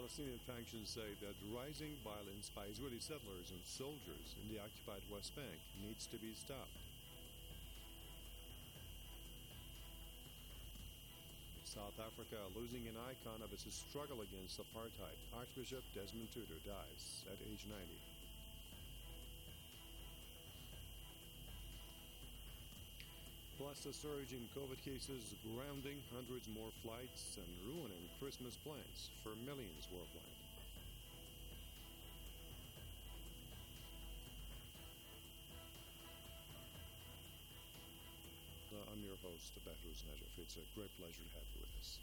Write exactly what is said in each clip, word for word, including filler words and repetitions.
Palestinian factions say that rising violence by Israeli settlers and soldiers in the occupied West Bank needs to be stopped. South Africa losing an icon of its struggle against apartheid. Archbishop Desmond Tutu dies at age ninety. Plus a surge in COVID cases grounding hundreds more flights and ruining Christmas plans for millions worldwide. Uh, I'm your host, Behruz Najaf. It's a great pleasure to have you with us.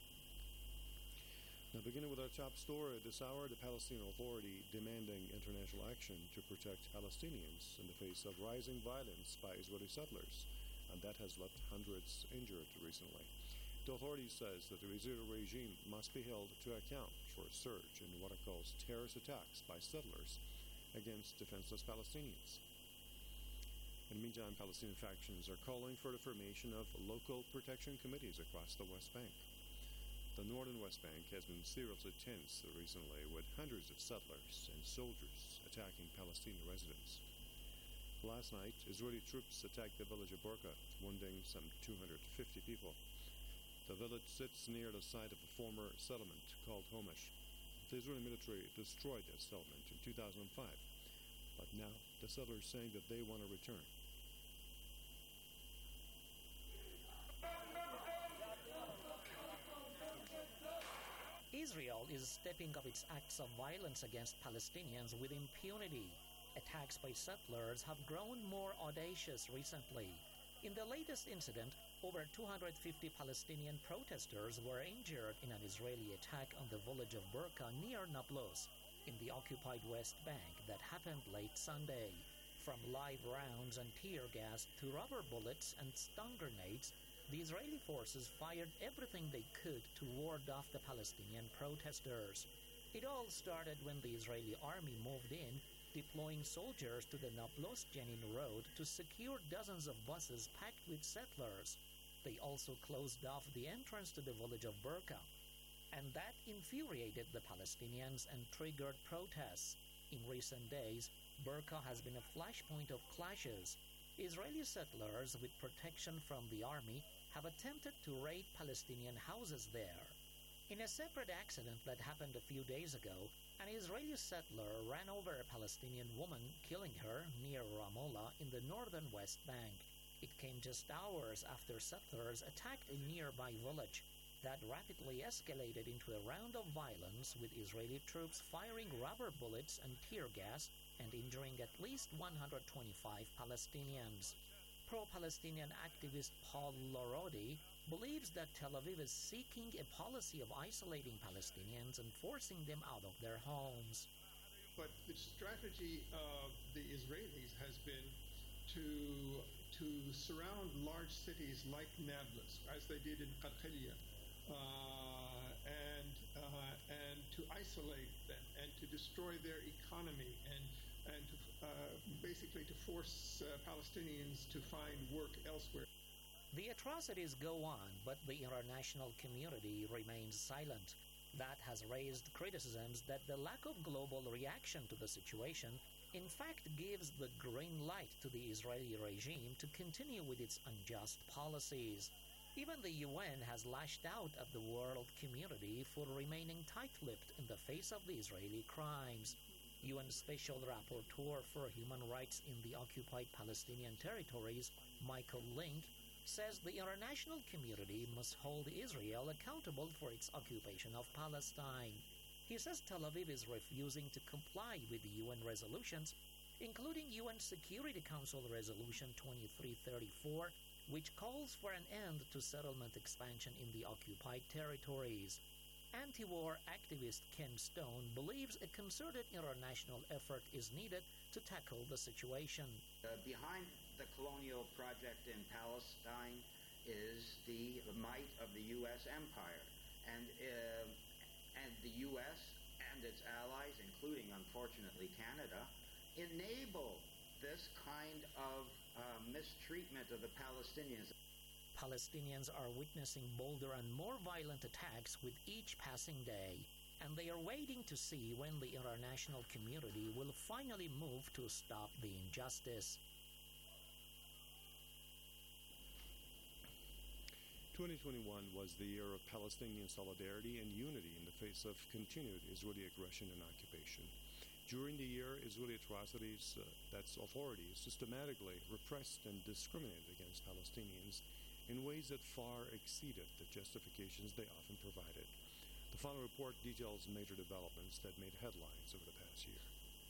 Now, beginning with our top story this hour, the Palestinian Authority demanding international action to protect Palestinians in the face of rising violence by Israeli settlers, and that has left hundreds injured recently. The authority says that the Israeli regime must be held to account for a surge in what it calls terrorist attacks by settlers against defenseless Palestinians. In the meantime, Palestinian factions are calling for the formation of local protection committees across the West Bank. The northern West Bank has been seriously tense recently, with hundreds of settlers and soldiers attacking Palestinian residents. Last night, Israeli troops attacked the village of Burqa, wounding some two hundred fifty people. The village sits near the site of a former settlement called Homesh. The Israeli military destroyed that settlement in two thousand five, but now the settlers are saying that they want to return. Israel is stepping up its acts of violence against Palestinians with impunity. Attacks by settlers have grown more audacious recently. In the latest incident, over two hundred fifty Palestinian protesters were injured in an Israeli attack on the village of Burqa near Nablus, in the occupied West Bank, that happened late Sunday. From live rounds and tear gas to rubber bullets and stun grenades, the Israeli forces fired everything they could to ward off the Palestinian protesters. It all started when the Israeli army moved in, deploying soldiers to the Nablus-Jenin road to secure dozens of buses packed with settlers. They also closed off the entrance to the village of Burqa, and that infuriated the Palestinians and triggered protests. In recent days, Burqa has been a flashpoint of clashes. Israeli settlers with protection from the army have attempted to raid Palestinian houses there. In a separate accident that happened a few days ago, an Israeli settler ran over a Palestinian woman, killing her near Ramallah in the northern West Bank. It came just hours after settlers attacked a nearby village. That rapidly escalated into a round of violence, with Israeli troops firing rubber bullets and tear gas and injuring at least one hundred twenty-five Palestinians. Pro-Palestinian activist Paul Lorodi believes that Tel Aviv is seeking a policy of isolating Palestinians and forcing them out of their homes. But the strategy of the Israelis has been to to surround large cities like Nablus, as they did in Qarqiliya, uh, and uh, and to isolate them and to destroy their economy and and to, uh, basically to force uh, Palestinians to find work elsewhere. The atrocities go on, but the international community remains silent. That has raised criticisms that the lack of global reaction to the situation in fact gives the green light to the Israeli regime to continue with its unjust policies. Even the U N has lashed out at the world community for remaining tight-lipped in the face of the Israeli crimes. U N Special Rapporteur for Human Rights in the occupied Palestinian territories, Michael Link, says the international community must hold Israel accountable for its occupation of Palestine. He says Tel Aviv is refusing to comply with the U N resolutions, including U N Security Council Resolution twenty-three thirty-four, which calls for an end to settlement expansion in the occupied territories. Anti-war activist Ken Stone believes a concerted international effort is needed to tackle the situation. Uh, behind the colonial project in Palestine is the might of the U S empire, and uh, and the U S and its allies, including, unfortunately, Canada, enable this kind of uh, mistreatment of the Palestinians. Palestinians are witnessing bolder and more violent attacks with each passing day. and they are waiting to see when the international community will finally move to stop the injustice. twenty twenty-one was the year of Palestinian solidarity and unity in the face of continued Israeli aggression and occupation. During the year, Israeli atrocities, uh, that's authorities, systematically repressed and discriminated against Palestinians in ways that far exceeded the justifications they often provided. The final report details major developments that made headlines over the past year.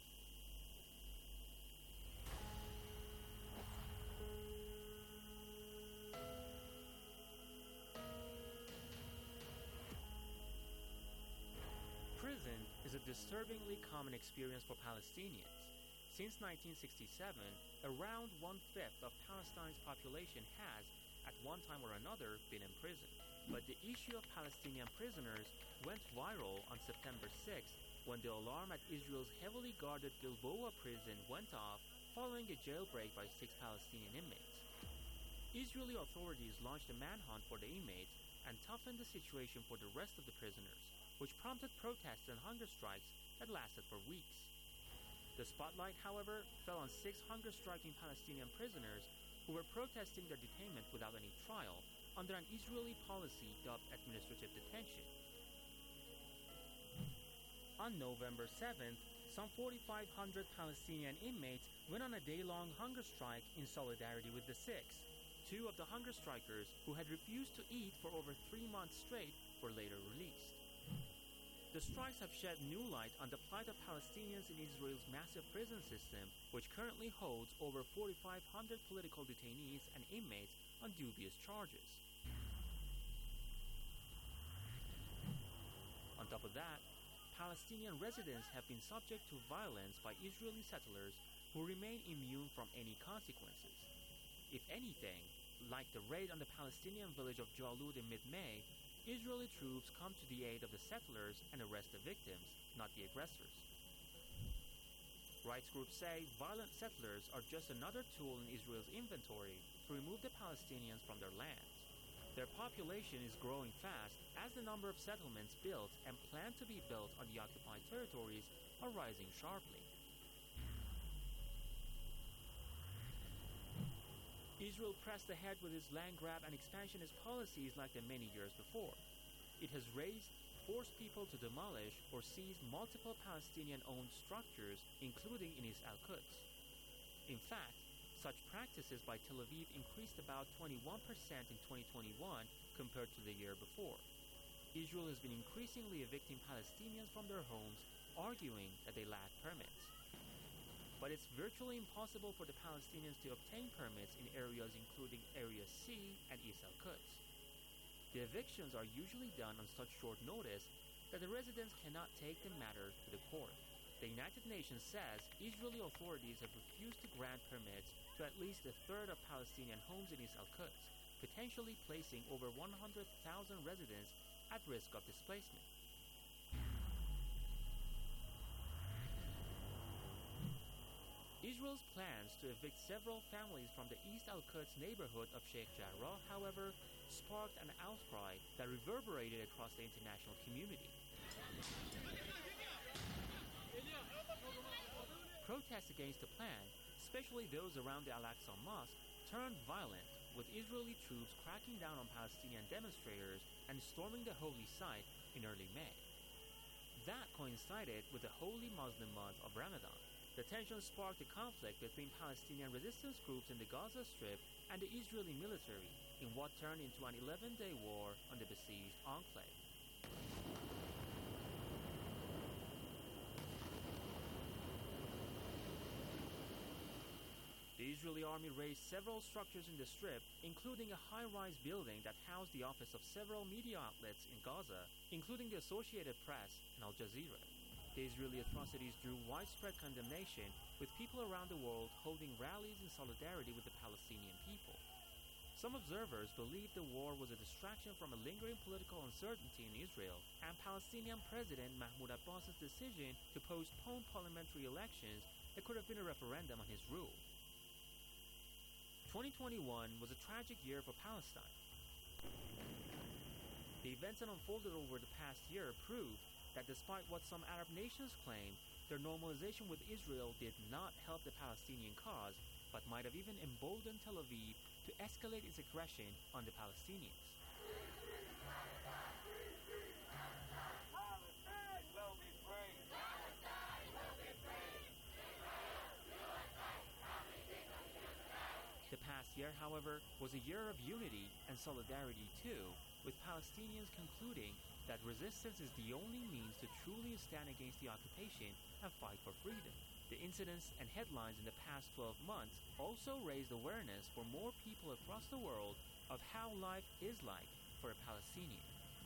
Prison is a disturbingly common experience for Palestinians. Since nineteen sixty-seven, around one-fifth of Palestine's population has, at one time or another, been in prison. But the issue of Palestinian prisoners went viral on September sixth when the alarm at Israel's heavily guarded Gilboa prison went off following a jailbreak by six Palestinian inmates. Israeli authorities launched a manhunt for the inmates and toughened the situation for the rest of the prisoners, which prompted protests and hunger strikes that lasted for weeks. The spotlight, however, fell on six hunger-striking Palestinian prisoners who were protesting their detainment without any trial under an Israeli policy dubbed administrative detention. On November seventh, some forty-five hundred Palestinian inmates went on a day-long hunger strike in solidarity with the six. Two of the hunger strikers, who had refused to eat for over three months straight, were later released. The strikes have shed new light on the plight of Palestinians in Israel's massive prison system, which currently holds over forty-five hundred political detainees and inmates on dubious charges. On top of that, Palestinian residents have been subject to violence by Israeli settlers who remain immune from any consequences. If anything, like the raid on the Palestinian village of Jalud in mid-May, Israeli troops come to the aid of the settlers and arrest the victims, not the aggressors. Rights groups say violent settlers are just another tool in Israel's inventory to remove the Palestinians from their lands. Their population is growing fast as the number of settlements built and planned to be built on the occupied territories are rising sharply. Israel pressed ahead with its land grab and expansionist policies like the many years before. It has raised, forced people to demolish or seize multiple Palestinian-owned structures, including in East Al-Quds. In fact, such practices by Tel Aviv increased about twenty-one percent in twenty twenty-one compared to the year before. Israel has been increasingly evicting Palestinians from their homes, arguing that they lack permits. But it's virtually impossible for the Palestinians to obtain permits in areas including Area C and East Al-Quds. The evictions are usually done on such short notice that the residents cannot take the matter to the court. The United Nations says Israeli authorities have refused to grant permits to at least a third of Palestinian homes in East Al-Quds, potentially placing over one hundred thousand residents at risk of displacement. Israel's plans to evict several families from the East Al-Quds neighborhood of Sheikh Jarrah, however, sparked an outcry that reverberated across the international community. Protests against the plan, especially those around the Al-Aqsa Mosque, turned violent, with Israeli troops cracking down on Palestinian demonstrators and storming the holy site in early May. That coincided with the holy Muslim month of Ramadan. The tension sparked a conflict between Palestinian resistance groups in the Gaza Strip and the Israeli military in what turned into an eleven-day war on the besieged enclave. The Israeli army razed several structures in the Strip, including a high-rise building that housed the office of several media outlets in Gaza, including the Associated Press and Al Jazeera. The Israeli atrocities drew widespread condemnation, with people around the world holding rallies in solidarity with the Palestinian people. Some observers believe the war was a distraction from a lingering political uncertainty in Israel and Palestinian President Mahmoud Abbas's decision to postpone parliamentary elections that could have been a referendum on his rule. twenty twenty-one was a tragic year for Palestine. The events that unfolded over the past year proved that despite what some Arab nations claim, their normalization with Israel did not help the Palestinian cause, but might have even emboldened Tel Aviv to escalate its aggression on the Palestinians. The past year, however, was a year of unity and solidarity too, with Palestinians concluding that resistance is the only means to truly stand against the occupation and fight for freedom. The incidents and headlines in the past twelve months also raised awareness for more people across the world of how life is like for a Palestinian.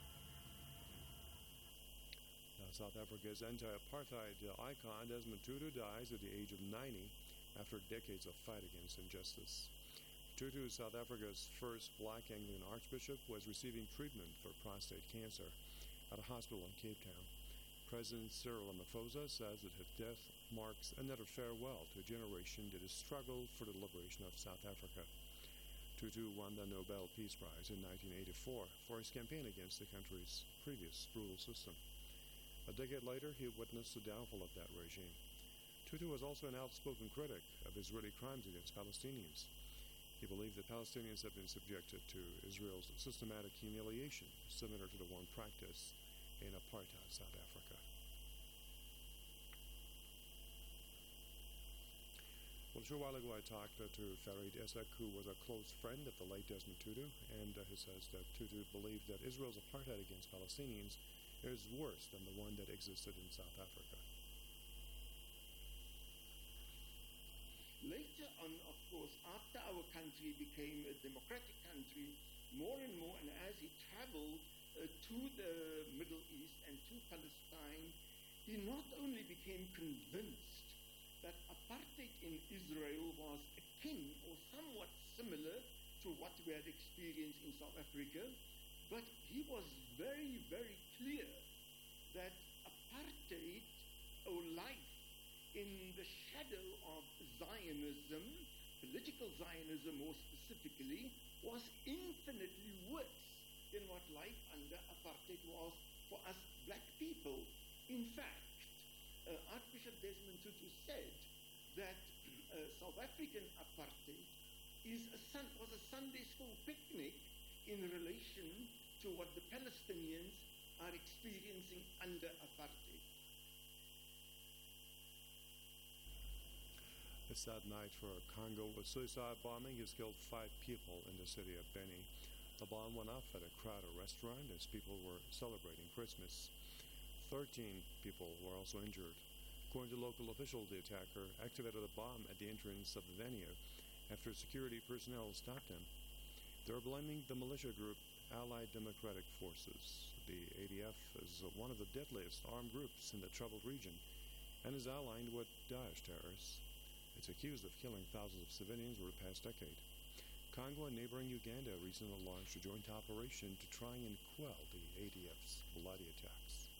Now, South Africa's anti-apartheid icon Desmond Tutu dies at the age of ninety after decades of fight against injustice. Tutu, South Africa's first black Anglican archbishop, was receiving treatment for prostate cancer at a hospital in Cape Town. President Cyril Ramaphosa says that his death marks another farewell to a generation that has struggled for the liberation of South Africa. Tutu won the Nobel Peace Prize in nineteen eighty-four for his campaign against the country's previous brutal system. A decade later, he witnessed the downfall of that regime. Tutu was also an outspoken critic of Israeli crimes against Palestinians. He believed that Palestinians have been subjected to Israel's systematic humiliation, similar to the one practiced in apartheid South Africa. Well, a short while ago I talked uh, to Farid Essek, who was a close friend of the late Desmond Tutu, and uh, he says that Tutu believed that Israel's apartheid against Palestinians is worse than the one that existed in South Africa. Later on, of course, after our country became a democratic country, more and more, and as he traveled uh, to the Middle East and to Palestine, he not only became convinced that apartheid in Israel was akin or somewhat similar to what we had experienced in South Africa, but he was very, very clear that apartheid, or life in the shadow of Zionism, political Zionism more specifically, was infinitely worse than what life under apartheid was for us black people. In fact, uh, Archbishop Desmond Tutu said that uh, South African apartheid is a sun, was a Sunday school picnic in relation to what the Palestinians are experiencing under apartheid. A sad night for Congo. A suicide bombing has killed five people in the city of Beni. The bomb went off at a crowded restaurant as people were celebrating Christmas. Thirteen people were also injured. According to local officials, the attacker activated a bomb at the entrance of the venue after security personnel stopped him. They're blaming the militia group Allied Democratic Forces. The A D F is one of the deadliest armed groups in the troubled region and is allied with Daesh terrorists. It's accused of killing thousands of civilians over the past decade. Congo and neighboring Uganda recently launched a joint operation to try and quell the A D F's bloody attacks.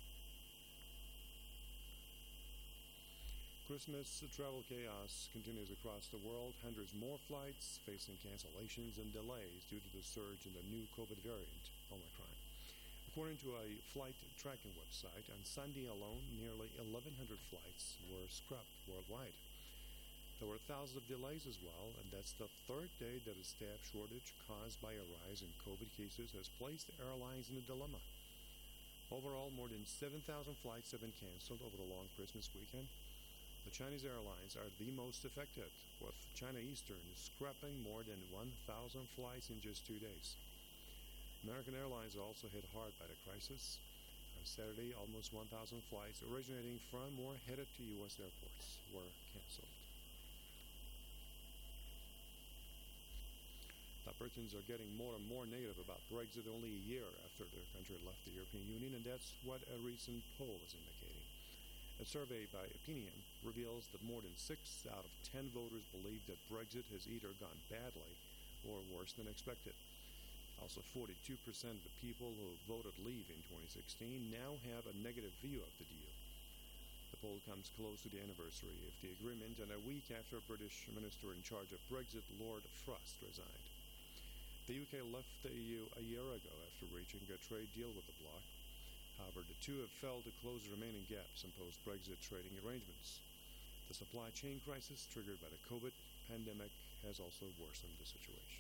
Christmas travel chaos continues across the world. Hundreds more flights facing cancellations and delays due to the surge in the new COVID variant, Omicron. According to a flight tracking website, on Sunday alone, nearly eleven hundred flights were scrapped worldwide. There were thousands of delays as well, and that's the third day that a staff shortage caused by a rise in COVID cases has placed the airlines in a dilemma. Overall, more than seven thousand flights have been canceled over the long Christmas weekend. The Chinese airlines are the most affected, with China Eastern scrapping more than one thousand flights in just two days. American Airlines are also hit hard by the crisis. On Saturday, almost one thousand flights originating from or headed to U S airports were canceled. The Britons are getting more and more negative about Brexit only a year after their country left the European Union, and that's what a recent poll is indicating. A survey by Opinion reveals that more than six out of ten voters believe that Brexit has either gone badly or worse than expected. Also, forty-two percent of the people who voted leave in twenty sixteen now have a negative view of the deal. The poll comes close to the anniversary of the agreement and a week after British Minister in charge of Brexit, Lord Frost, resigned. The U K left the E U a year ago after reaching a trade deal with the bloc. However, the two have failed to close the remaining gaps in post-Brexit trading arrangements. The supply chain crisis triggered by the COVID pandemic has also worsened the situation.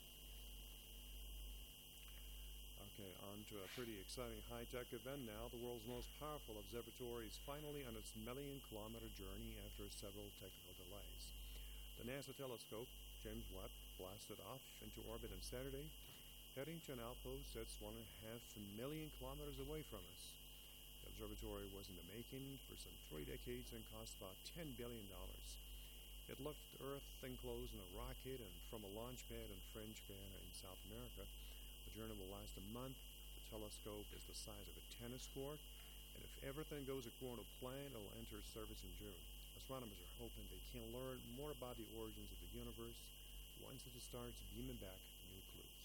Okay, on to a pretty exciting high-tech event now. The world's most powerful observatory is finally on its million-kilometer journey after several technical delays. The NASA telescope, James Webb, blasted off into orbit on Saturday, heading to an outpost that's one and a half million kilometers away from us. The observatory was in the making for some three decades and cost about ten billion dollars. It left Earth enclosed in a rocket and from a launch pad in French Guiana in South America. The journey will last a month. The telescope is the size of a tennis court, and if everything goes according to plan, it will enter service in June. Astronomers are hoping they can learn more about the origins of the universe once it starts beaming back new clues.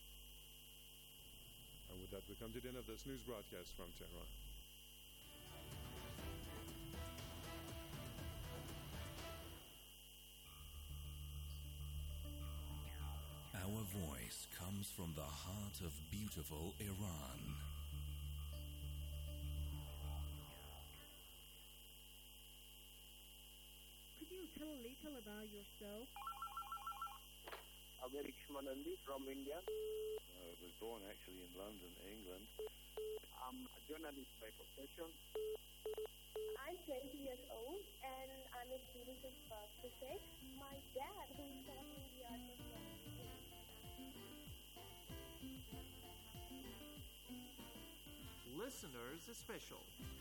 And with that, we come to the end of this news broadcast from Tehran. Our voice comes from the heart of beautiful Iran. Could you tell a little about yourself? Amerik Shmanandi from India. I was born actually in London, England. I'm a journalist by profession. I'm twenty years old and I'm a student of uh, physics. My dad, who taught me the art of Listeners Special.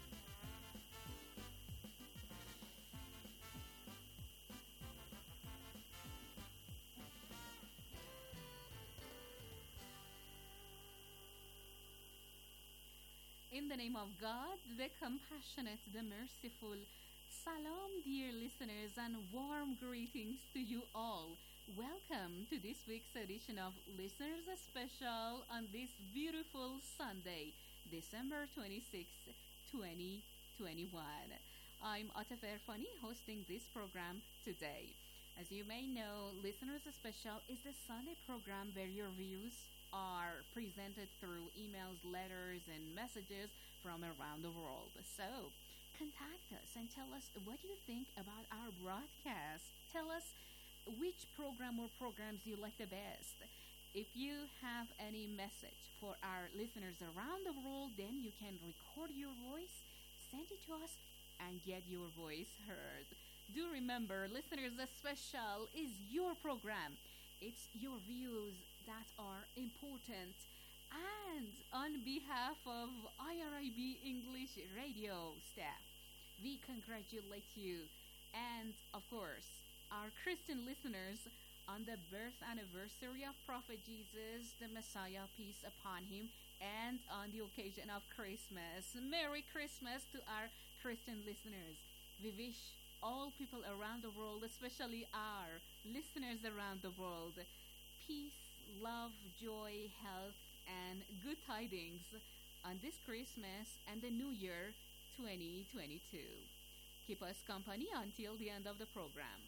In the name of God, the compassionate, the merciful, salam, dear listeners, and warm greetings to you all. Welcome to this week's edition of Listeners Special on this beautiful Sunday, December twenty-sixth, twenty twenty-one. I'm Atif Erfani hosting this program today. As you may know, Listeners Special is the Sunday program where your views are presented through emails, letters, and messages from around the world. So, contact us and tell us what you think about our broadcast. Tell us which program or programs you like the best. If you have any message for our listeners around the world, then you can record your voice, send it to us, and get your voice heard. Do remember, Listeners Special is your program. It's your views that are important. And on behalf of I R I B English Radio staff, we congratulate you and, of course, our Christian listeners on the birth anniversary of Prophet Jesus, the Messiah, peace upon him, and on the occasion of Christmas. Merry Christmas to our Christian listeners. We wish all people around the world, especially our listeners around the world, peace, love, joy, health, and good tidings on this Christmas and the New Year twenty twenty-two. Keep us company until the end of the program.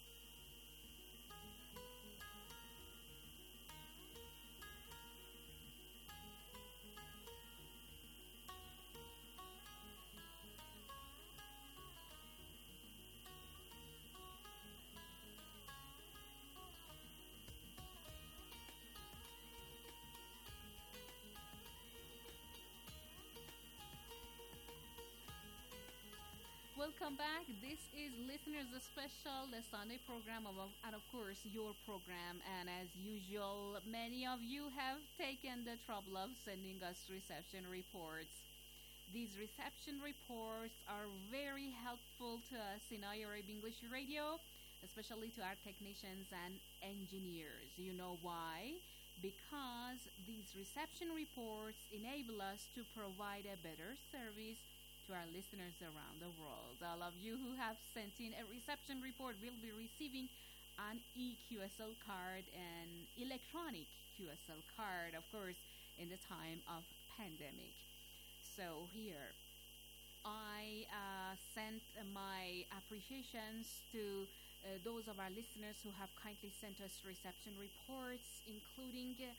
Welcome back. This is Listeners Special, the Sunday program, of, and of course, your program. And as usual, many of you have taken the trouble of sending us reception reports. These reception reports are very helpful to us in I R I B English Radio, especially to our technicians and engineers. You know why? Because these reception reports enable us to provide a better service to our listeners around the world. All of you who have sent in a reception report will be receiving an E Q S L card and electronic Q S L card, of course, in the time of pandemic. So here, I uh, sent my appreciations to uh, those of our listeners who have kindly sent us reception reports, including uh,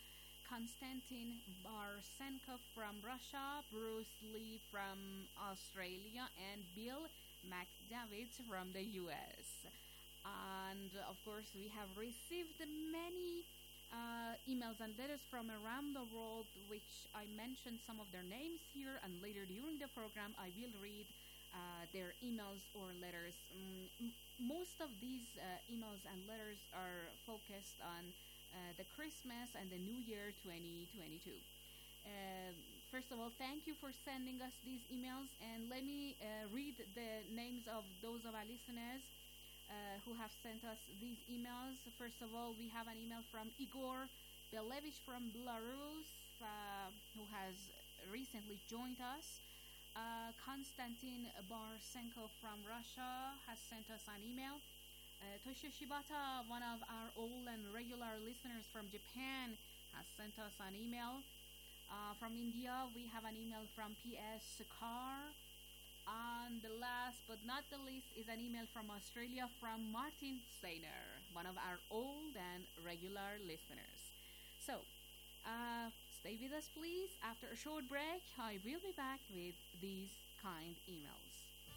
Konstantin Barsenko from Russia, Bruce Lee from Australia, and Bill McDavid from the U S. And of course, we have received many uh, emails and letters from around the world, which I mentioned some of their names here, and later during the program, I will read uh, their emails or letters. Um, m- most of these uh, emails and letters are focused on uh, the Christmas and the New Year twenty twenty-two. Uh, first of all, thank you for sending us these emails, and let me uh, read the names of those of our listeners Uh, who have sent us these emails. First of all, we have an email from Igor Belevich from Belarus, uh, who has recently joined us. Uh, Konstantin Barsenko from Russia has sent us an email. Uh, Toshio Shibata, one of our old and regular listeners from Japan, has sent us an email. Uh, from India, we have an email from P S Sakar. And the last but not the least is an email from Australia from Martin Steiner, one of our old and regular listeners. So, uh, stay with us please. After a short break, I will be back with these kind emails.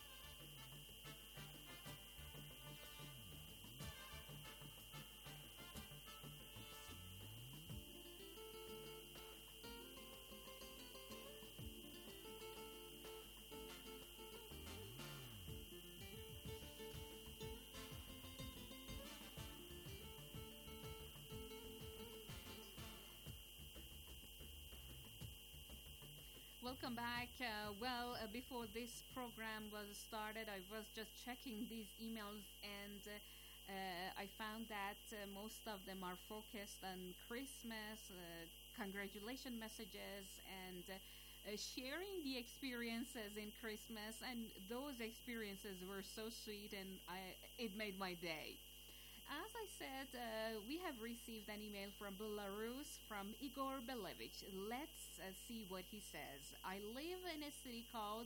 Welcome back. Uh, well, uh, before this program was started, I was just checking these emails, and uh, uh, I found that uh, most of them are focused on Christmas, uh, congratulation messages, and uh, uh, sharing the experiences in Christmas. And those experiences were so sweet, and I, it made my day. As I said, uh, we have received an email from Belarus from Igor Belevich. Let's uh, see what he says. I live in a city called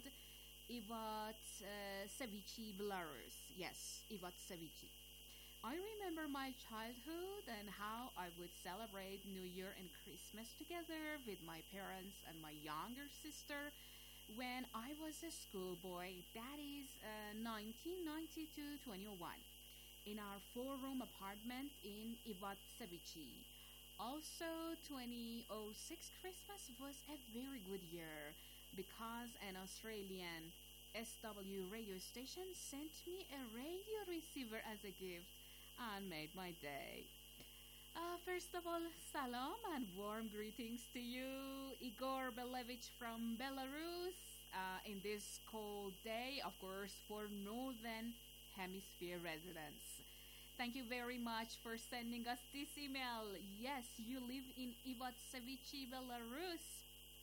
Ivatsevichi, Belarus. Yes, Ivatsevichi. I remember my childhood and how I would celebrate New Year and Christmas together with my parents and my younger sister when I was a schoolboy. That is uh, nineteen ninety-two to twenty-one. In our four-room apartment in Ivatsevichi. Also, twenty oh six Christmas was a very good year because an Australian S W radio station sent me a radio receiver as a gift and made my day. Uh, first of all, salam and warm greetings to you, Igor Belevich from Belarus, uh, in this cold day, of course, for Northern Hemisphere residents. Thank you very much for sending us this email. Yes, you live in Ivatsevichi, Belarus,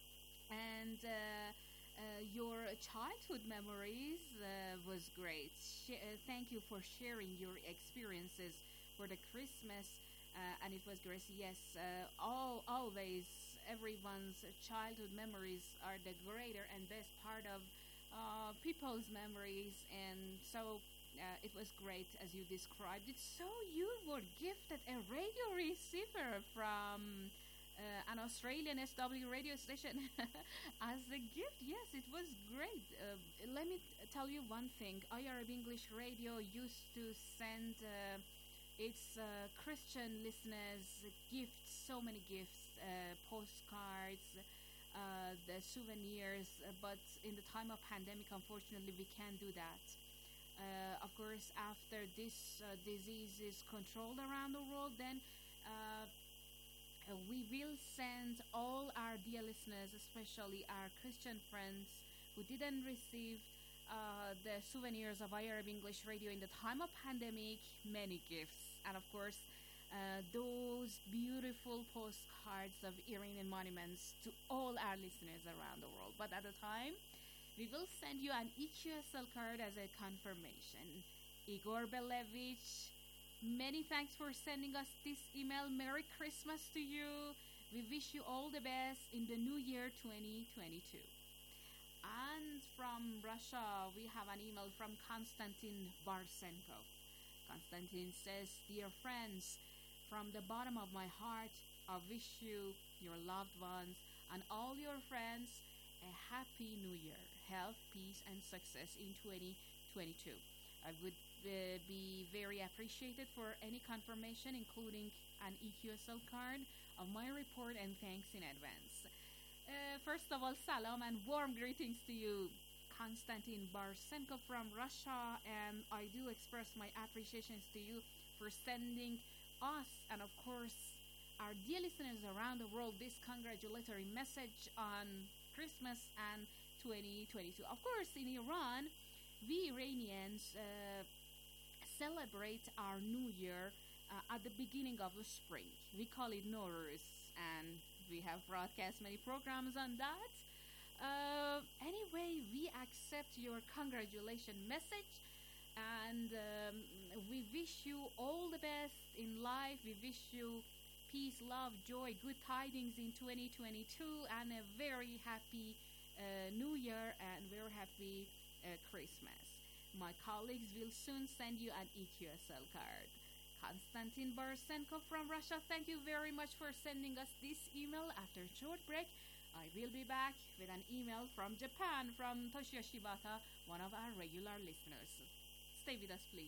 and uh, uh, your childhood memories uh, was great. Sh- uh, thank you for sharing your experiences for the Christmas, uh, and it was great. Yes, uh, all always everyone's childhood memories are the greater and best part of uh, people's memories, and so. Uh, it was great as you described it. So you were gifted a radio receiver from uh, an Australian S W radio station as a gift. Yes, it was great. Uh, let me t- tell you one thing. I R B English Radio used to send uh, its uh, Christian listeners gifts, so many gifts, uh, postcards, uh, the souvenirs. Uh, but in the time of pandemic, unfortunately, we can't do that. Uh, of course, after this uh, disease is controlled around the world, then uh, uh, we will send all our dear listeners, especially our Christian friends who didn't receive uh, the souvenirs of I R B English Radio in the time of pandemic, many gifts. And of course, uh, those beautiful postcards of Iranian monuments to all our listeners around the world. But at the time, we will send you an E Q S L card as a confirmation. Igor Belevich, many thanks for sending us this email. Merry Christmas to you. We wish you all the best in the new year twenty twenty-two. And from Russia, we have an email from Konstantin Barsenko. Konstantin says, "Dear friends, from the bottom of my heart, I wish you, your loved ones, and all your friends a happy new year, health, peace, and success in twenty twenty-two. I would uh, be very appreciated for any confirmation, including an E Q S L card of my report, and thanks in advance. Uh, first of all, salam and warm greetings to you, Konstantin Barsenko from Russia, and I do express my appreciations to you for sending us and, of course, our dear listeners around the world this congratulatory message on Christmas and twenty twenty-two. Of course, in Iran, we Iranians uh, celebrate our new year uh, at the beginning of the spring. We call it Nowruz, and we have broadcast many programs on that. Uh, anyway, we accept your congratulation message, and um, we wish you all the best in life. We wish you peace, love, joy, good tidings in twenty twenty-two, and a very happy uh, New Year and very happy uh, Christmas. My colleagues will soon send you an E Q S L card. Konstantin Barsenko from Russia, thank you very much for sending us this email. After a short break, I will be back with an email from Japan from Toshio Shibata, one of our regular listeners. Stay with us, please.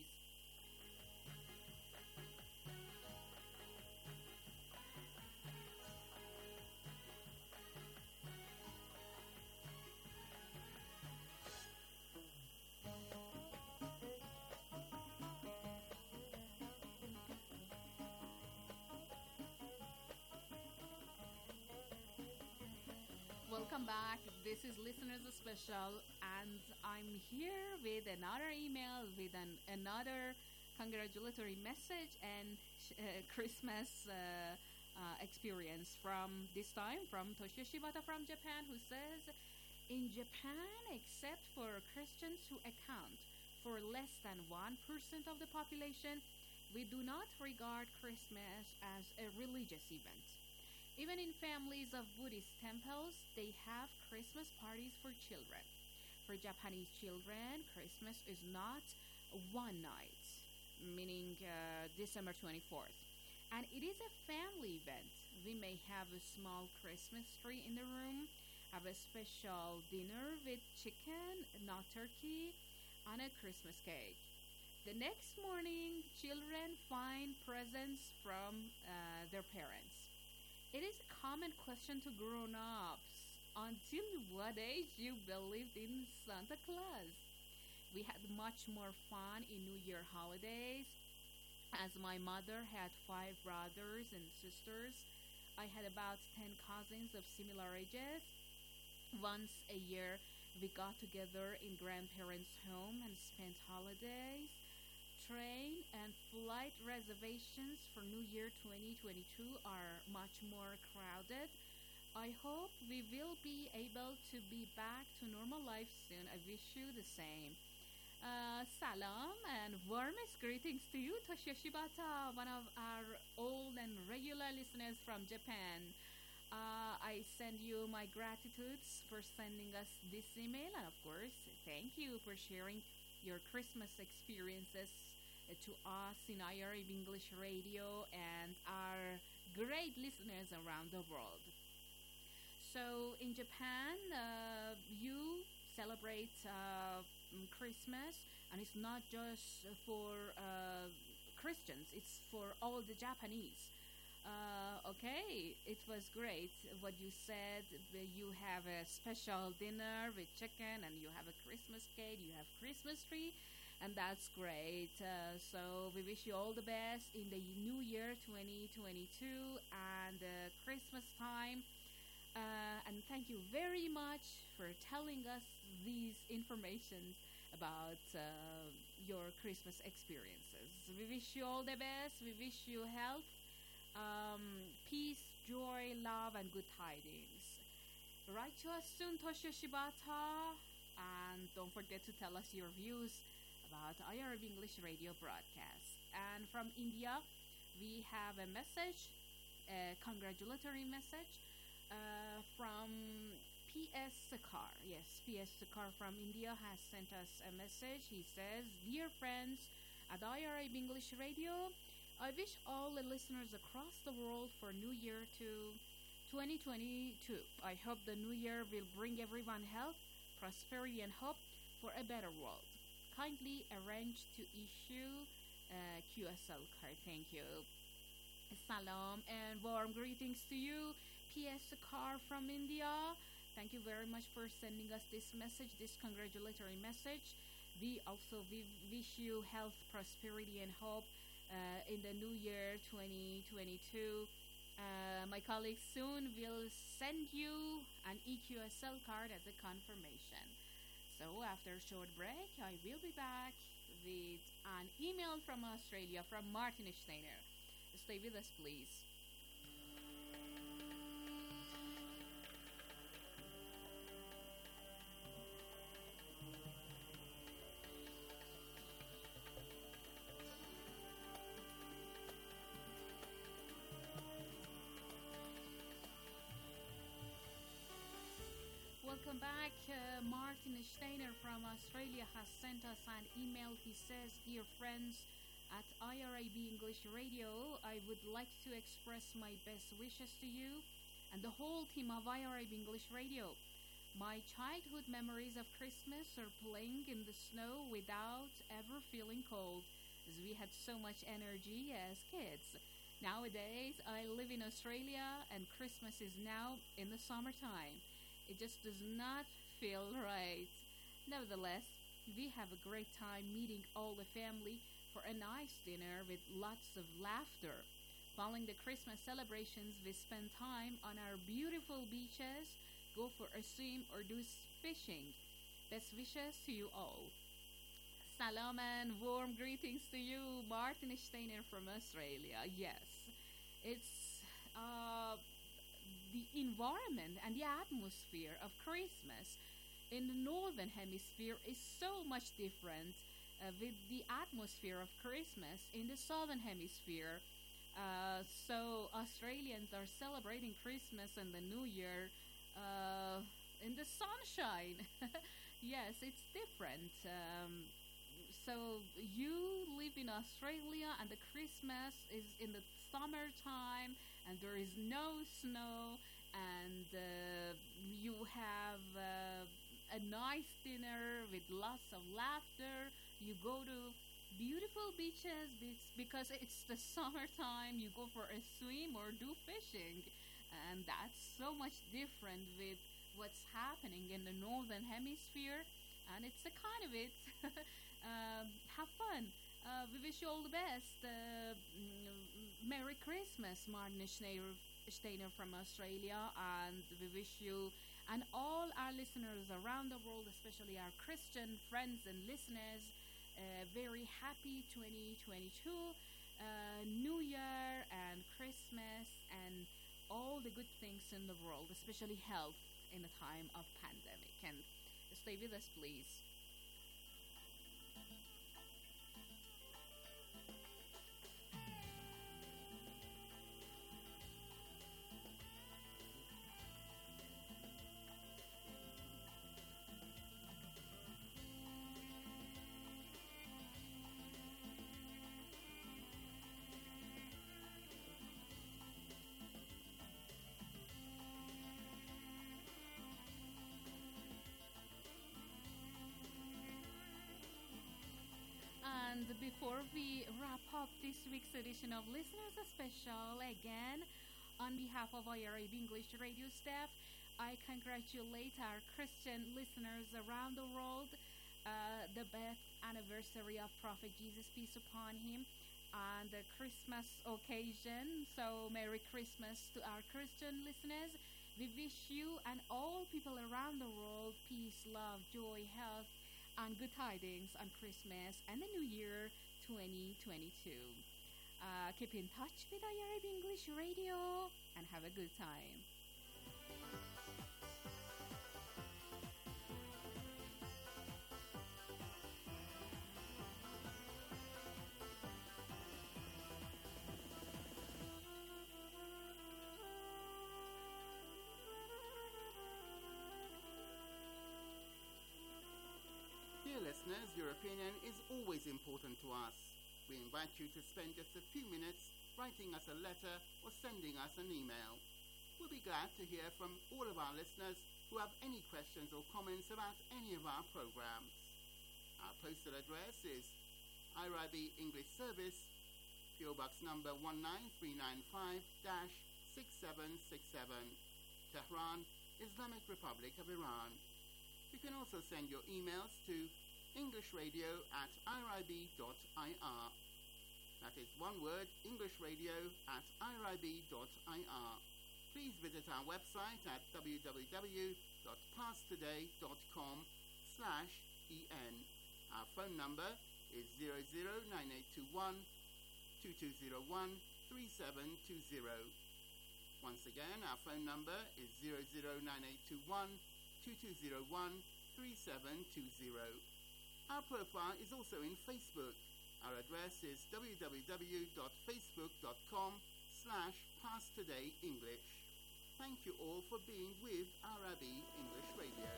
Welcome back. This is Listeners Special, and I'm here with another email with an, another congratulatory message and uh, Christmas uh, uh, experience from this time from Toshio Shibata from Japan, who says, in Japan, except for Christians who account for less than one percent of the population, we do not regard Christmas as a religious event. Even in families of Buddhist temples, they have Christmas parties for children. For Japanese children, Christmas is not one night, meaning uh, December twenty-fourth. And it is a family event. We may have a small Christmas tree in the room, have a special dinner with chicken, not turkey, and a Christmas cake. The next morning, children find presents from uh, their parents. It is a common question to grown-ups. Until what age you believed in Santa Claus? We had much more fun in New Year holidays. As my mother had five brothers and sisters, I had about ten cousins of similar ages. Once a year, we got together in grandparents' home and spent holidays. Train and flight reservations for New Year twenty twenty-two are much more crowded. I hope we will be able to be back to normal life soon. I wish you the same. Uh, salam and warmest greetings to you, Toshio Shibata, one of our old and regular listeners from Japan. Uh, I send you my gratitudes for sending us this email, and of course, thank you for sharing your Christmas experiences to us in I R A B English Radio and our great listeners around the world. So in Japan, uh, you celebrate uh, Christmas, and it's not just for uh, Christians, it's for all the Japanese. Uh, okay, it was great what you said. You have a special dinner with chicken, and you have a Christmas cake, you have Christmas tree, and that's great. Uh, so we wish you all the best in the new year twenty twenty-two and uh, Christmas time. Uh, and thank you very much for telling us these informations about uh, your Christmas experiences. We wish you all the best. We wish you health, um, peace, joy, love, and good tidings. Write to us soon, Toshio Shibata, and don't forget to tell us your views about I R A B English Radio broadcast. And from India, we have a message, a congratulatory message uh, from P S Sakar. Yes, P S Sakar from India has sent us a message. He says, "Dear friends at I R A B English Radio, I wish all the listeners across the world for New Year to twenty twenty-two. I hope the new year will bring everyone health, prosperity, and hope for a better world. Kindly arrange to issue a Q S L card. Thank you. Salam and warm greetings to you. P S Car from India. Thank you very much for sending us this message, this congratulatory message. We also we wish you health, prosperity, and hope uh, in the new year twenty twenty-two. Uh, my colleague soon will send you an E Q S L card as a confirmation. So after a short break, I will be back with an email from Australia from Martin Steiner. Stay with us, please. Welcome back. Uh, Martin Steiner from Australia has sent us an email. He says, "Dear friends at I R A B English Radio, I would like to express my best wishes to you and the whole team of I R A B English Radio. My childhood memories of Christmas are playing in the snow without ever feeling cold, as we had so much energy as kids. Nowadays, I live in Australia and Christmas is now in the summertime. It just does not feel right. Nevertheless, we have a great time meeting all the family for a nice dinner with lots of laughter. Following the Christmas celebrations, we spend time on our beautiful beaches, go for a swim or do fishing. Best wishes to you all." Salam and warm greetings to you, Martin Steiner from Australia. Yes, it's uh, the environment and the atmosphere of Christmas in the northern hemisphere is so much different uh, with the atmosphere of Christmas in the southern hemisphere. Uh, so Australians are celebrating Christmas and the New Year uh, in the sunshine. Yes, it's different. Um, so you live in Australia and the Christmas is in the summertime and there is no snow and uh, you have uh, a nice dinner with lots of laughter. You go to beautiful beaches because it's the summertime. You go for a swim or do fishing, and that's so much different with what's happening in the northern hemisphere, and it's a kind of it. um, have fun. Uh, we wish you all the best. Uh, Merry Christmas, Martin Steiner, Steiner from Australia, and we wish you and all our listeners around the world, especially our Christian friends and listeners, a very happy twenty twenty-two, uh, New Year and Christmas and all the good things in the world, especially health in a time of pandemic. And stay with us, please. And before we wrap up this week's edition of Listeners Special, again, on behalf of I R A B English Radio staff, I congratulate our Christian listeners around the world, uh, the birth anniversary of Prophet Jesus, peace upon him, and the Christmas occasion. So Merry Christmas to our Christian listeners. We wish you and all people around the world peace, love, joy, health, and good tidings on Christmas and the New Year twenty twenty-two. Uh, keep in touch with I R A B English Radio and have a good time. Dear listeners, your opinion is always important to us. we invite you to spend just a few minutes writing us a letter or sending us an email. We'll be glad to hear from all of our listeners who have any questions or comments about any of our programs. Our postal address is I R I B English Service, P O Box number one nine three nine five dash six seven six seven, Tehran, Islamic Republic of Iran. You can also send your emails to englishradio at I R I B dot I R. That is one word, englishradio at I R I B dot I R. Please visit our website at w w w dot pasttoday dot com slash E N. Our phone number is zero zero nine eight two one two two zero one three seven two zero. Once again, our phone number is zero zero nine eight two one two two zero one three seven two zero. Our profile is also in Facebook. Our address is w w w dot facebook dot com slash pasttodayenglish. Thank you all for being with Arabi English Radio.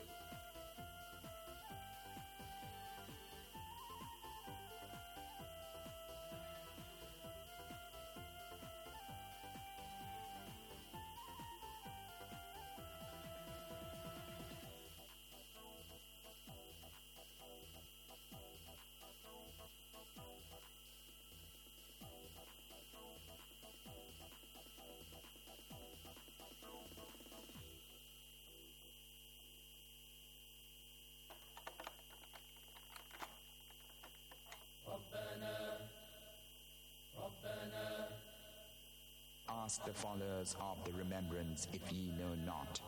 Ask the followers of the remembrance if ye know not.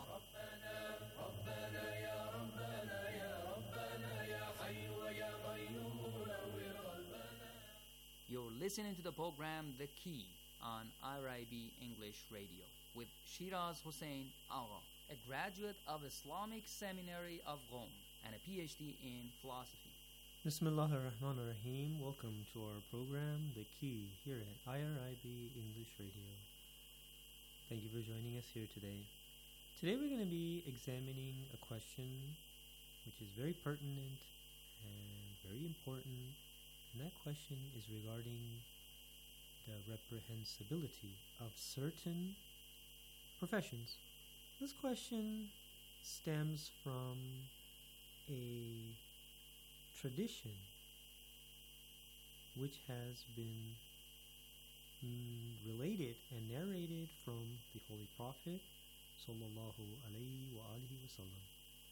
You're listening to the program The Key on I R I B English Radio with Shiraz Hussain Agha, a graduate of Islamic Seminary of Rome and a P H D in philosophy. Bismillah ar-Rahman ar-Rahim. Welcome to our program, The Key, here at I R I B English Radio. Thank you for joining us here today. Today we're going to be examining a question which is very pertinent and very important, and that question is regarding the reprehensibility of certain professions. This question stems from a tradition which has been mm, related and narrated from the Holy Prophet sallallahu alaihi wa alihi wasallam.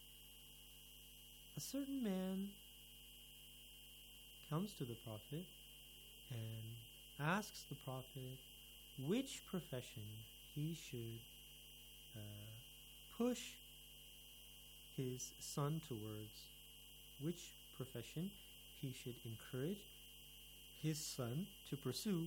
A certain man comes to the Prophet and asks the Prophet which profession he should uh, push his son towards, which profession he should encourage his son to pursue.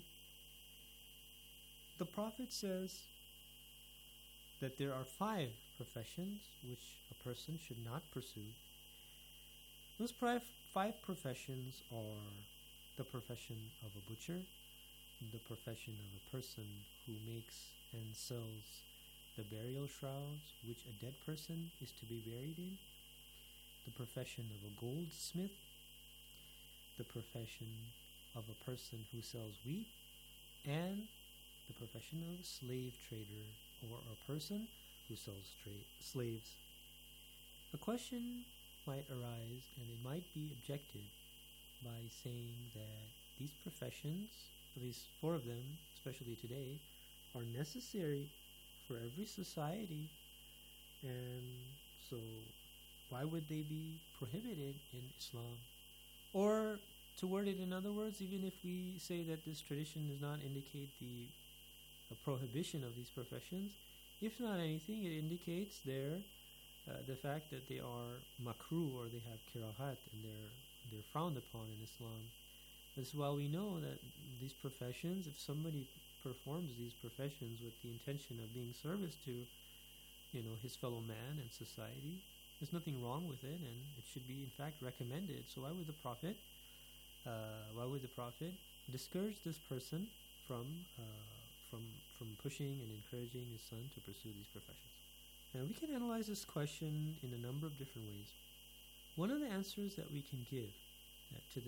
The Prophet says that there are five professions which a person should not pursue. Those five professions are the profession of a butcher, the profession of a person who makes and sells the burial shrouds which a dead person is to be buried in, the profession of a goldsmith, the profession of a person who sells wheat, and the profession of a slave trader, or a person who sells tra- slaves. A question might arise, and it might be objected by saying that these professions, at least four of them, especially today, are necessary for every society, and so why would they be prohibited in Islam? Or, to word it in other words, even if we say that this tradition does not indicate the, the prohibition of these professions, if not anything, it indicates their uh, the fact that they are makruh, or they have kirahat, and they're they're frowned upon in Islam. As well, we know that these professions, if somebody performs these professions with the intention of being service to, you know, his fellow man and society, there's nothing wrong with it, and it should be in fact recommended. So why would the Prophet, uh, why would the Prophet discourage this person from uh, from from pushing and encouraging his son to pursue these professions? Now we can analyze this question in a number of different ways. One of the answers that we can give uh, to this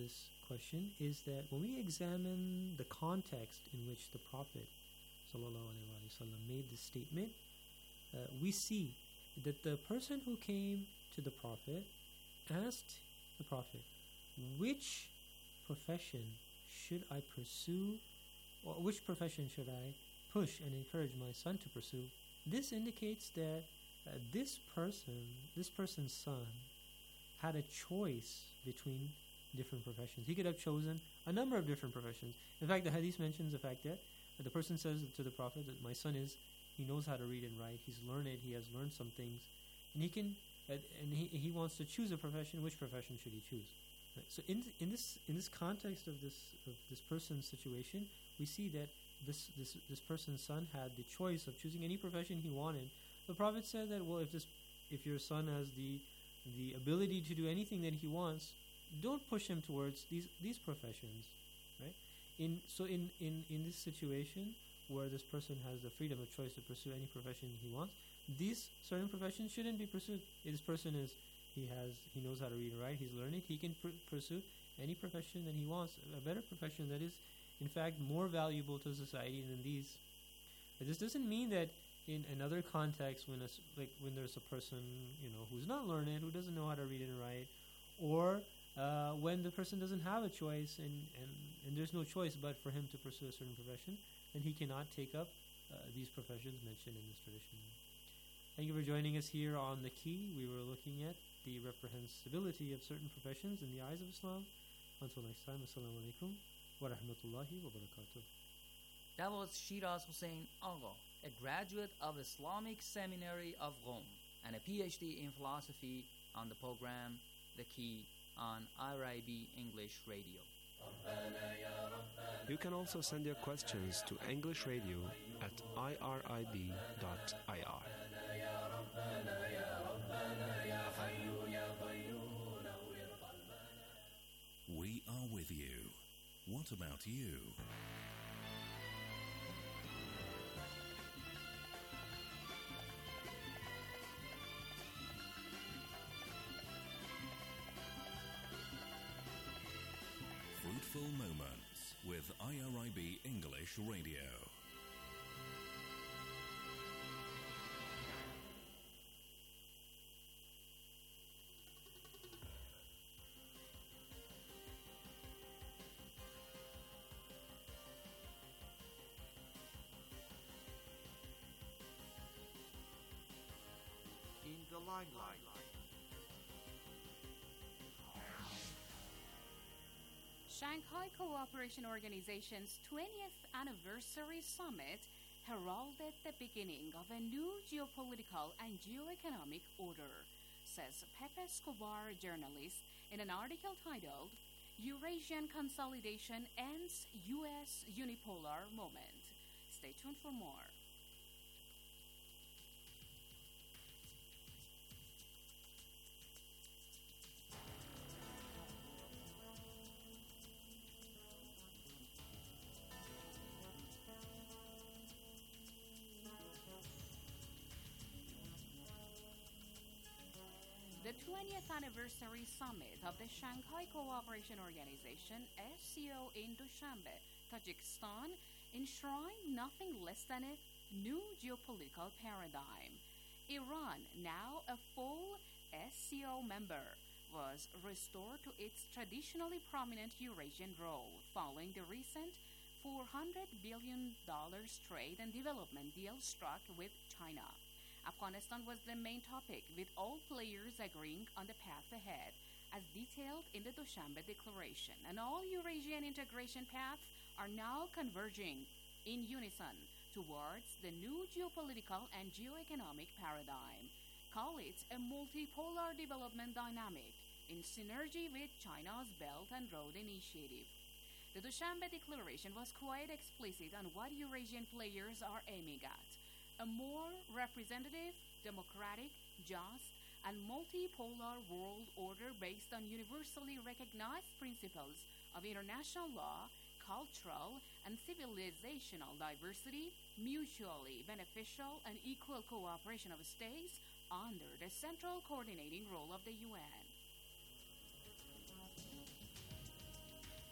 question is that when we examine the context in which the Prophet sallallahu alaihi wasallam made this statement, uh, we see that the person who came to the Prophet asked the Prophet, which profession should I pursue, or which profession should I push and encourage my son to pursue? This indicates that uh, this person, this person's son, had a choice between different professions. He could have chosen a number of different professions. In fact, the hadith mentions the fact that uh, the person says to the Prophet that my son is, he knows how to read and write, he's learned, he has learned some things, and he can, uh, and he, he wants to choose a profession. Which profession should he choose? Right. So in in this in this context of this of this person's situation, we see that this this this person's son had the choice of choosing any profession he wanted. The Prophet said that, well, if this if your son has the the ability to do anything that he wants, don't push him towards these these professions, right? In so in, in, in this situation where this person has the freedom of choice to pursue any profession he wants, these certain professions shouldn't be pursued. If this person is he has he knows how to read and write, he's learning, he can pr- pursue any profession that he wants, a better profession that is in fact more valuable to society than these. But this doesn't mean that in another context, when a, like when there's a person, you know, who's not learned, who doesn't know how to read and write, or uh, when the person doesn't have a choice and, and, and there's no choice but for him to pursue a certain profession, then he cannot take up uh, these professions mentioned in this tradition. Thank you for joining us here on The Key. We were looking at the reprehensibility of certain professions in the eyes of Islam. Until next time, Assalamu alaikum wa rahmatullahi wa barakatuh. That was Shiraz Hussain Agha, a graduate of Islamic Seminary of Rome and a P H D in philosophy, on the program The Key on I R I B English Radio. You can also send your questions to English Radio at I R I B dot I R. We are with you. What about you? Fruitful Moments with I R I B English Radio. In the limelight. Shanghai Cooperation Organization's twentieth Anniversary Summit heralded the beginning of a new geopolitical and geoeconomic order, says Pepe Escobar, journalist, in an article titled Eurasian Consolidation Ends U S Unipolar Moment. Stay tuned for more. The twentieth Anniversary Summit of the Shanghai Cooperation Organization, S C O, in Dushanbe, Tajikistan, enshrined nothing less than a new geopolitical paradigm. Iran, now a full S C O member, was restored to its traditionally prominent Eurasian role following the recent four hundred billion dollars trade and development deal struck with China. Afghanistan was the main topic, with all players agreeing on the path ahead, as detailed in the Dushanbe Declaration. And all Eurasian integration paths are now converging in unison towards the new geopolitical and geoeconomic paradigm. Call it a multipolar development dynamic in synergy with China's Belt and Road Initiative. The Dushanbe Declaration was quite explicit on what Eurasian players are aiming at: a more representative, democratic, just, and multipolar world order based on universally recognized principles of international law, cultural and civilizational diversity, mutually beneficial and equal cooperation of states under the central coordinating role of the U N.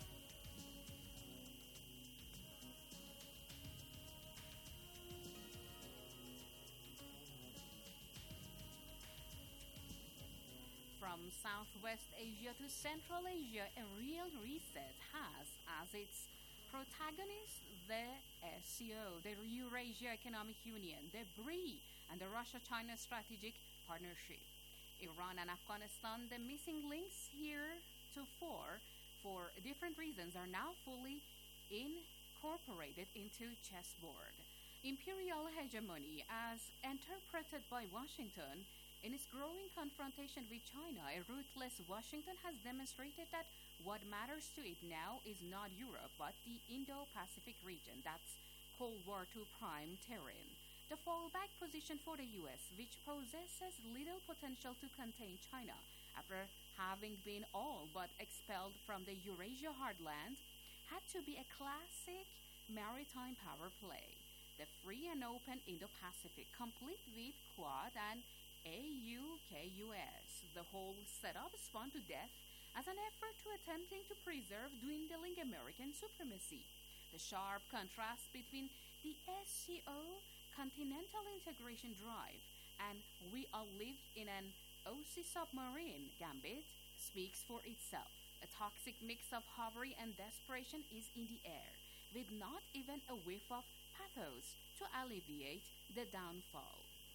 from Southwest Asia to Central Asia, a real reset has as its protagonist the S C O, the Eurasia Economic Union, the B R I, and the Russia-China Strategic Partnership. Iran and Afghanistan, the missing links heretofore for different reasons, are now fully incorporated into chessboard. Imperial hegemony, as interpreted by Washington, in its growing confrontation with China, a ruthless Washington has demonstrated that what matters to it now is not Europe, but the Indo-Pacific region. That's Cold War two prime terrain. The fallback position for the U S, which possesses little potential to contain China after having been all but expelled from the Eurasia heartland, had to be a classic maritime power play. The free and open Indo-Pacific, complete with Quad and A U K U S. The whole setup spun to death as an effort to attempting to preserve dwindling American supremacy. The sharp contrast between the S C O continental integration drive and we all lived in an O C submarine gambit speaks for itself. A toxic mix of hovery and desperation is in the air, with not even a whiff of pathos to alleviate the downfall.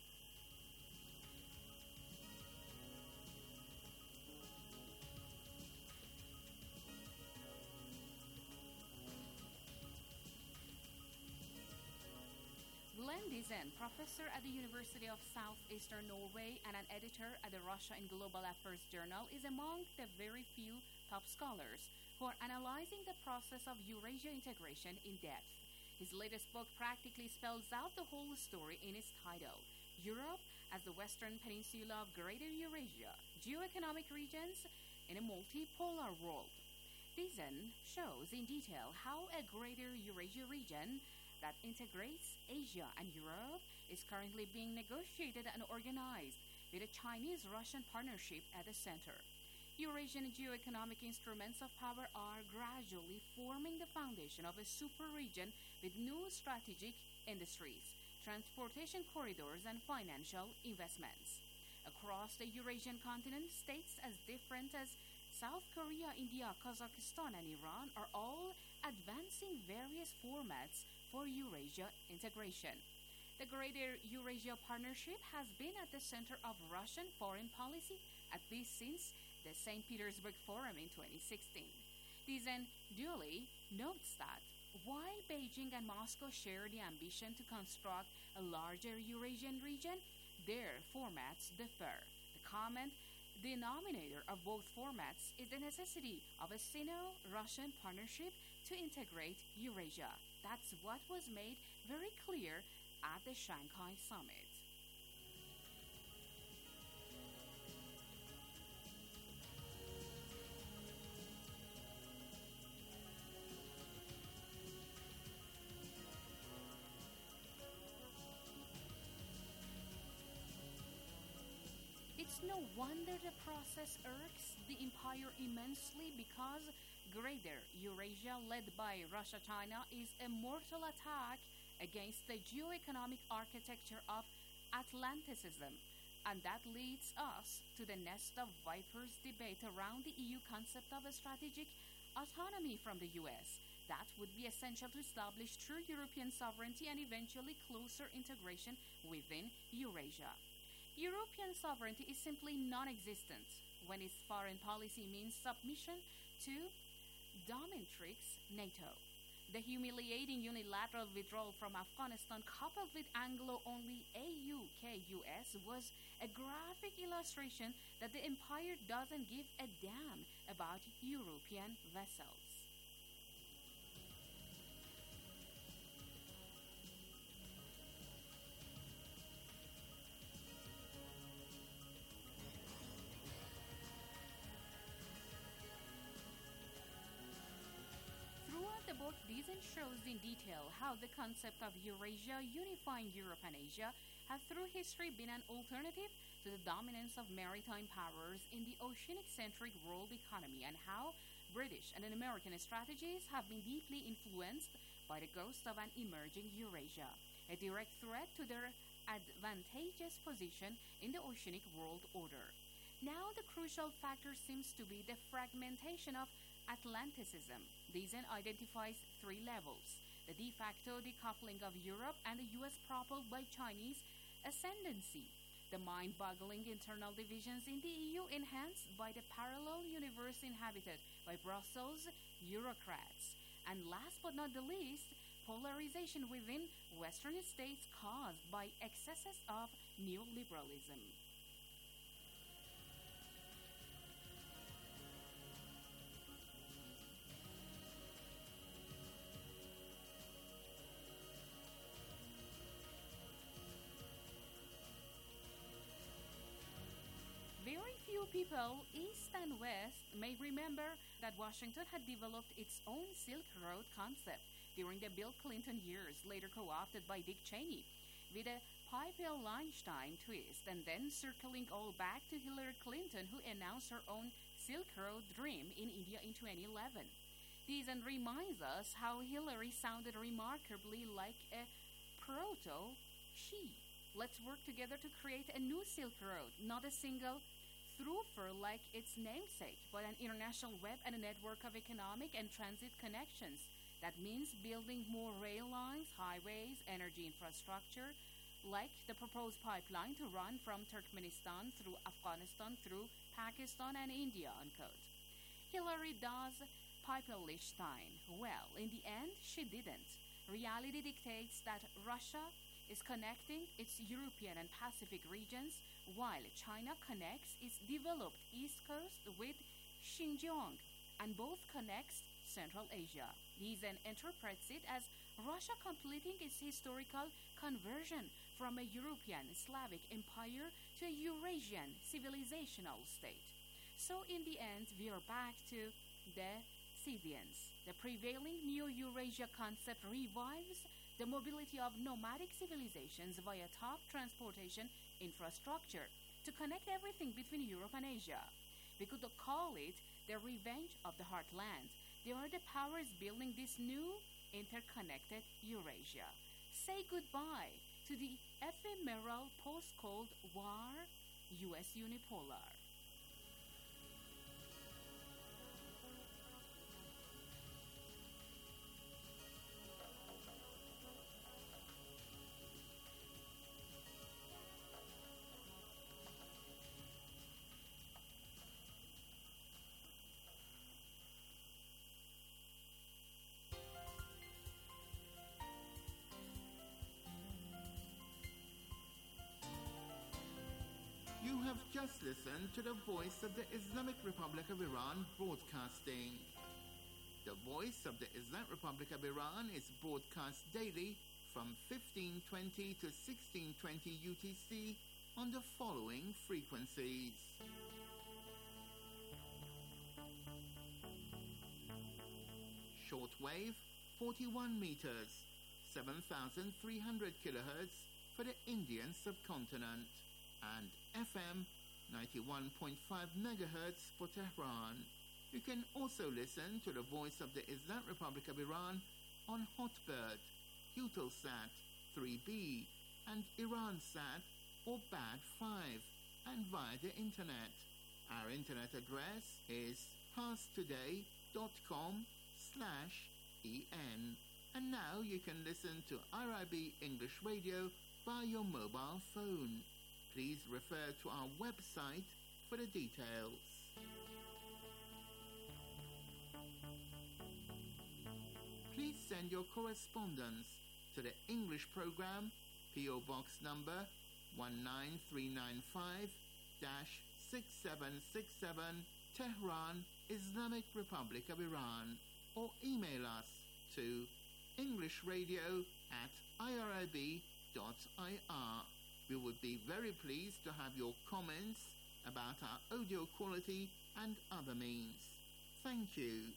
Glenn Diesen, professor at the University of Southeastern Norway and an editor at the Russia and Global Affairs Journal, is among the very few top scholars who are analyzing the process of Eurasia integration in depth. His latest book practically spells out the whole story in its title, Europe as the Western Peninsula of Greater Eurasia, Geoeconomic Regions in a Multipolar World. Diesen shows in detail how a Greater Eurasia region that integrates Asia and Europe is currently being negotiated and organized with a Chinese-Russian partnership at the center. Eurasian geoeconomic instruments of power are gradually forming the foundation of a super region with new strategic industries, transportation corridors, and financial investments. Across the Eurasian continent, states as different as South Korea, India, Kazakhstan, and Iran are all advancing various formats for Eurasia integration. The Greater Eurasia Partnership has been at the center of Russian foreign policy, at least since the Saint Petersburg Forum in twenty sixteen. Diesen duly notes that while Beijing and Moscow share the ambition to construct a larger Eurasian region, their formats differ. The common denominator of both formats is the necessity of a Sino-Russian partnership to integrate Eurasia. That's what was made very clear at the Shanghai Summit. It's no wonder the process irks the empire immensely, because Greater Eurasia, led by Russia-China, is a mortal attack against the geoeconomic architecture of Atlanticism. And that leads us to the nest of vipers debate around the E U concept of a strategic autonomy from the U S. That would be essential to establish true European sovereignty and eventually closer integration within Eurasia. European sovereignty is simply non-existent when its foreign policy means submission to dominatrix NATO. The humiliating unilateral withdrawal from Afghanistan, coupled with Anglo-only A U K U S, was a graphic illustration that the empire doesn't give a damn about European vessels. The book Diesen shows in detail how the concept of Eurasia unifying Europe and Asia has through history been an alternative to the dominance of maritime powers in the oceanic-centric world economy, and how British and American strategies have been deeply influenced by the ghost of an emerging Eurasia, a direct threat to their advantageous position in the oceanic world order. Now the crucial factor seems to be the fragmentation of Atlanticism. This then identifies three levels: the de facto decoupling of Europe and the U S propelled by Chinese ascendancy, the mind-boggling internal divisions in the E U enhanced by the parallel universe inhabited by Brussels bureaucrats, and last but not the least, polarization within Western states caused by excesses of neoliberalism. Very few people, East and West, may remember that Washington had developed its own Silk Road concept during the Bill Clinton years, later co-opted by Dick Cheney, with a Pipel-Leinstein twist, and then circling all back to Hillary Clinton, who announced her own Silk Road dream in India in twenty eleven. This then reminds us how Hillary sounded remarkably like a proto-she. Let's work together to create a new Silk Road, not a single thoroughfare like its namesake, but an international web and a network of economic and transit connections. That means building more rail lines, highways, energy infrastructure, like the proposed pipeline to run from Turkmenistan through Afghanistan through Pakistan and India, unquote. Hillary does Pipel-Leinstein. Well, in the end, she didn't. Reality dictates that Russia is connecting its European and Pacific regions, while China connects its developed East Coast with Xinjiang, and both connects Central Asia. He then interprets it as Russia completing its historical conversion from a European Slavic empire to a Eurasian civilizational state. So in the end, we are back to the Scythians. The prevailing Neo-Eurasia concept revives the mobility of nomadic civilizations via top transportation infrastructure to connect everything between Europe and Asia. We could call it the revenge of the heartland. They are the powers building this new interconnected Eurasia. Say goodbye to the ephemeral post-Cold War U S unipolar. You have just listened to the Voice of the Islamic Republic of Iran broadcasting. The Voice of the Islamic Republic of Iran is broadcast daily from fifteen twenty to sixteen twenty U T C on the following frequencies. Shortwave, forty-one meters, seven thousand three hundred kilohertz for the Indian subcontinent, and F M ninety-one point five megahertz for Tehran. You can also listen to the Voice of the Islamic Republic of Iran on Hotbird, Eutelsat three B, and Iransat or B A D five, and via the internet. Our internet address is parstoday.com slash en. And now you can listen to R I B English Radio via your mobile phone. Please refer to our website for the details. Please send your correspondence to the English program, P O Box number one nine three nine five six seven six seven, Tehran, Islamic Republic of Iran, or email us to englishradio at irib dot I R. We would be very pleased to have your comments about our audio quality and other means. Thank you.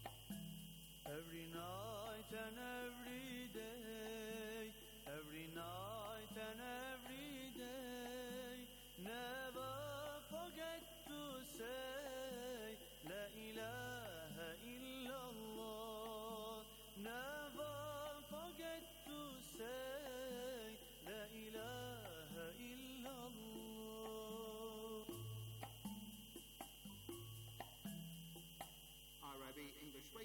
Every night and every day, every night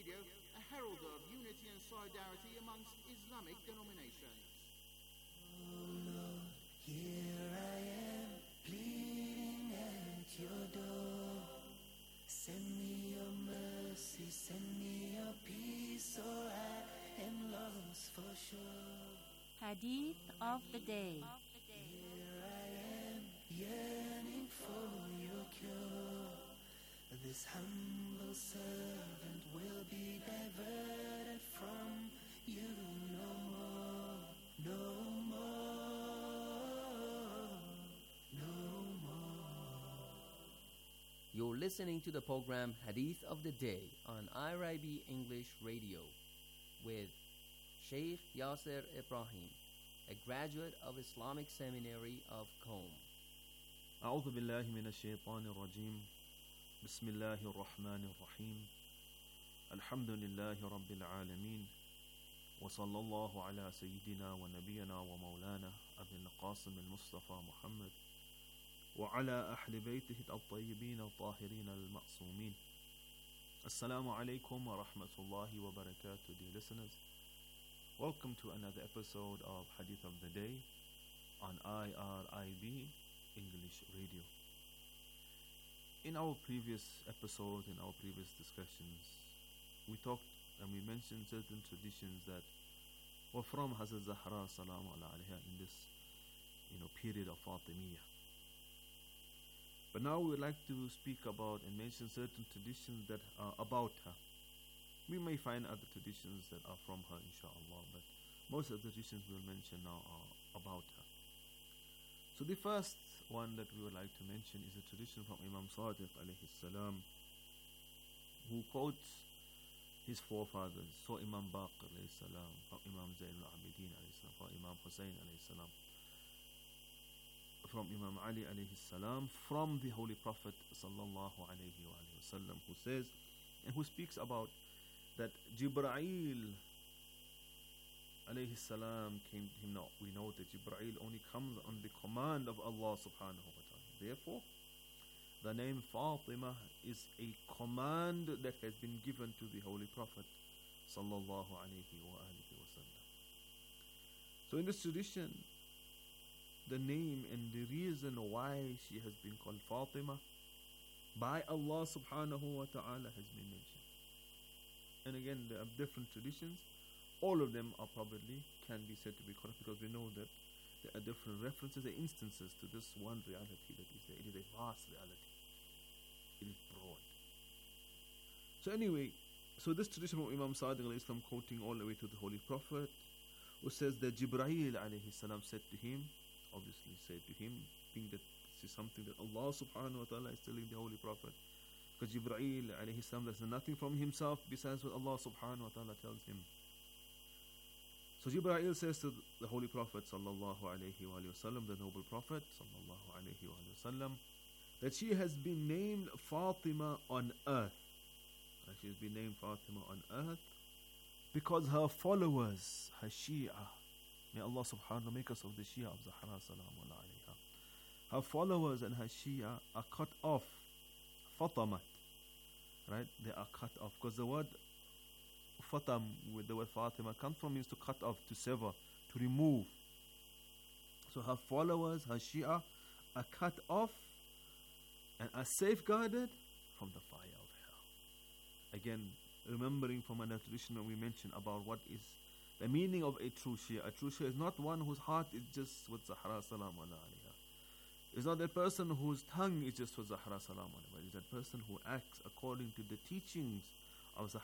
Radio, a herald of unity and solidarity amongst Islamic denominations. Oh Lord, here I am, pleading at your door. Send me your mercy, send me your peace, or I am lost for sure. Hadith of the day. Here I am, yearning for your cure. This humble servant will be diverted from you no more, no more, no more. You're listening to the program Hadith of the Day on I R I B English Radio with Sheikh Yasser Ibrahim, a graduate of Islamic Seminary of Qom. أعوذ بالله من الشيطان الرجيم بسم الله الرحمن الرحيم الحمد لله رب العالمين وصلى الله على سيدنا ونبينا ومولانا أبي القاسم المصطفى محمد وعلى أهل بيته الطيبين الطاهرين المعصومين. Assalamu alaikum wa rahmatullahi wa barakatuh, dear listeners. Welcome to another episode of Hadith of the Day on I R I B English Radio. In our previous episodes, in our previous discussions, we talked and we mentioned certain traditions that were from Hazrat Zahra salamu alayha in this, you know, period of Fatimiyya. But now we would like to speak about and mention certain traditions that are about her. We may find other traditions that are from her, inshallah, but most of the traditions we'll mention now are about her. So the first one that we would like to mention is a tradition from Imam Sadiq alayhi salam, who quotes his forefathers. So Imam Baqir alayhi salam, from Imam Zayn al-Abidin alayhi salam, from Imam Hussein alayhi salam, from Imam Ali alayhi salam, from the Holy Prophet sallallahu alayhi wa sallam, who says and who speaks about that Jibreel alayhi salam came to him. Now we know that Jibreel only comes on the command of Allah subhanahu wa ta'ala. Therefore, the name Fatima is a command that has been given to the Holy Prophet sallallahu alayhi wa alihi wa sallam. So in this tradition, the name and the reason why she has been called Fatima by Allah subhanahu wa ta'ala has been mentioned. And again, there are different traditions. All of them are probably can be said to be correct because we know that there are different references and instances to this one reality that is there. It is a vast reality. It is broad. So anyway, so this tradition of Imam Sadiq alayhi salam quoting all the way to the Holy Prophet, who says that Jibreel alayhi salam said to him, obviously said to him, being that this is something that Allah subhanahu wa ta'ala is telling the Holy Prophet, because Jibreel alayhi salam does nothing from himself besides what Allah subhanahu wa ta'ala tells him. So Jibreel says to the Holy Prophet sallallahu alayhi wa sallam, the noble Prophet sallallahu alayhi wa sallam, that she has been named Fatima on earth. That she has been named Fatima on earth because her followers, her Shia, may Allah subhanahu wa ta'ala make us of the Shia of Zahra salamu alayha. Her followers and her Shia are cut off. Fatamat. Right? They are cut off. Because the word Fatam, with the word Fatima, comes from means to cut off, to sever, to remove. So her followers, her Shia, are cut off and are safeguarded from the fire of hell. Again, remembering from another tradition when we mentioned about what is the meaning of a true Shia. A true Shia is not one whose heart is just with Zahra salam alayha. It's not that person whose tongue is just with Zahra salam alayha. It's that person who acts according to the teachings of Zahra